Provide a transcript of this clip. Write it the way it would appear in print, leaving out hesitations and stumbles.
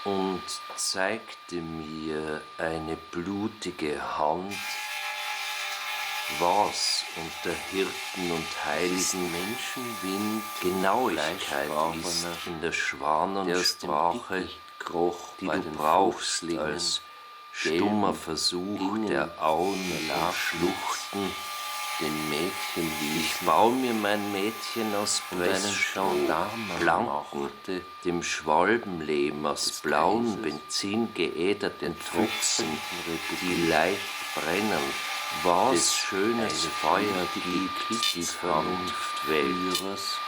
und zeigte mir eine blutige Hand, was unter Hirten und heiligen Menschenwind Genauigkeit ist in der Schwanensprache, die du brauchst als stummer Versuch der Auen und Schluchten. Ich baue mir mein Mädchen aus Pressstroh, blanken, dem Schwalbenlehm aus blauen, benzingeäderten Füchsen, die leicht brennen, was schönes Feuer gibt, die Vernunftwelt.